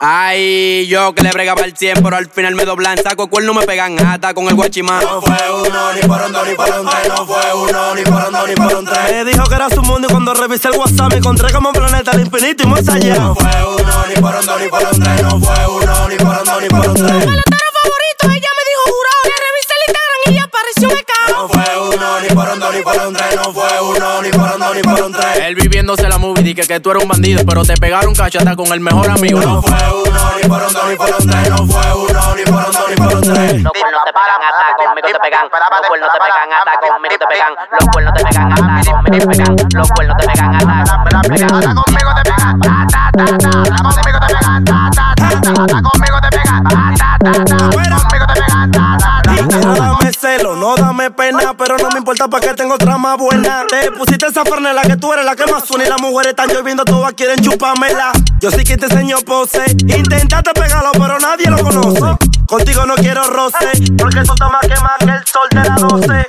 Ay, yo que le bregaba el 100, pero al final me doblan. Saco cuerno, me pegan ata con el guachimán. No fue uno, ni por un dos, ni por un tres. No fue uno, ni por un dos, ni por un tres. Me dijo que era su mundo y cuando revisé el WhatsApp me encontré como un planeta al infinito y más allá. No fue uno, ni por un dos, ni por un tres. No fue uno, ni por un dos, ni por un tres. Pelotero favorito, ella me dijo jurado. Le revisé el Instagram y apareció becado. No fue uno, ni por un dos, ni por un tres. No fue uno, ni por un dos, ni por un tres. Él viviéndose la movie, di que tú eres un bandido, pero te pegaron cachata con el mejor amigo. No fue uno, ni por un dos, ni por un tres. No fue uno, ni por un dos, ni por un tres. Los cuernos te pegan hasta conmigo te pegan. Los cuernos te pegan hasta conmigo te pegan. Los cuernos te pegan hasta conmigo te pegan. Los cuernos te pegan hasta conmigo te pegan. Conmigo te pegan. Conmigo te pegan. Conmigo te pegan. No dame celo, no dame pena, pero no me importa porque tengo otra más buena. Te pusiste esa franela que tú eres la que más suena y las mujeres están lloviendo, todas quieren chupármela. Yo sí que te enseño pose, intentaste pegarlo pero nadie lo conoce. Contigo no quiero roce, porque tú estás más quemada que el sol de las 12.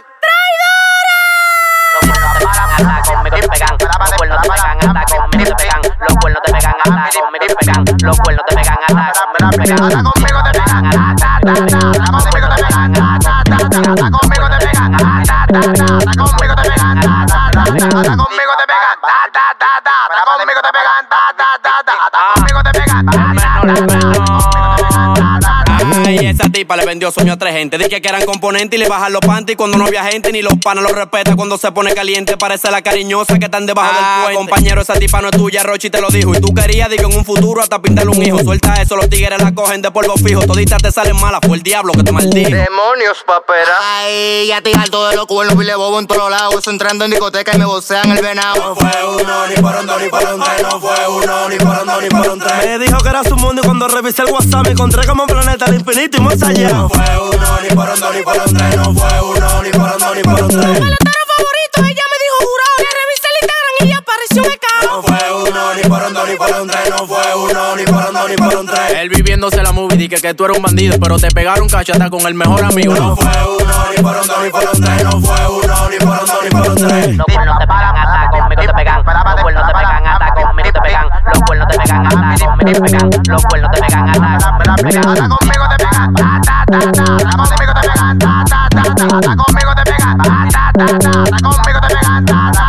Los cuernos te pegan hasta conmigo te pegan. Los cuernos te pegan hasta conmigo te pegan. Los cuernos te pegan hasta conmigo te pegan. Los cuernos te pegan hasta conmigo te pegan. Conmigo te pegan. Conmigo te pegan. Conmigo te pegan. Conmigo te pegan. Conmigo te pegan. Conmigo te pegan. Conmigo te pegan. Ay, esa tipa le vendió sueño a 3 gente. Dije que eran componentes y le bajan los panties cuando no había gente. Ni los panas lo respeta cuando se pone caliente. Parece la cariñosa que están debajo del puente. Compañero, esa tipa no es tuya, Rochi te lo dijo. Y tú querías, digo, en un futuro hasta pintarle un hijo. Suelta eso, los tigres la cogen de polvo fijo. Toditas te salen malas, fue el diablo que te maldijo. Demonios, papera. Ay, ya estoy harto de los cuernos, pile bobo en todos lados. Eso entrando en discoteca y me vocean el venado. No fue uno, ni por un dos, ni por un tres. No fue uno, ni por un dos, ni por un tres. Me dijo que era su mundo y cuando revisé el WhatsApp me encontré como un planeta al infinito y más allá. No fue uno, ni por un dos, ni por un tres. No fue uno, ni por un dos, ni por un tres. Pelotero favorito, ella me dijo jurado. Le revisé el Instagram y apareció becado. No fue uno, ni por un dos, ni por un tres. No fue uno, ni por un dos, ni por un tres. Él viviéndose la movie, di que tú eres un bandido, pero te pegaron cachata con el mejor amigo. No fue uno, ni por un dos, ni por un tres. No fue uno, ni por un dos, ni por un tres. Los cuernos te pegan hasta conmigo te pegan. Los cuernos te pegan hasta conmigo te pegan. Los cuernos te pegan hasta conmigo te pegan. Los cuernos te pegan hasta conmigo te pegan. Conmigo te pegan. Conmigo te pegan. Conmigo te pegan. Conmigo te pegan.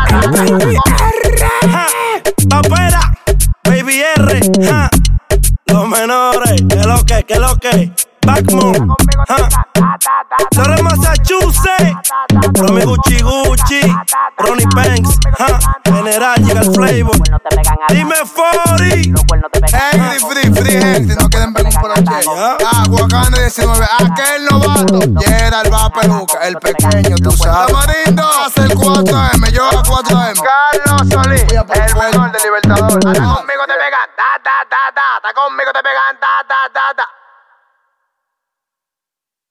Papera, Baby R, ja. Los menores, que lo que, Backmore, ja. Flores Massachusetts, Romy Gucci Gucci, Ronnie Banks, ja. General llega el flavor. Dime 40. Hey, free, gente, no quieren ver un proche. Aguacán de 19, aquel novato. Gerald va a peluca, el pequeño, tú sabes. Tamarindo, hace el 4M, yo a 4M. Carlos Solís, el mejor del Libertador. Conmigo te pegan. Conmigo te pegan.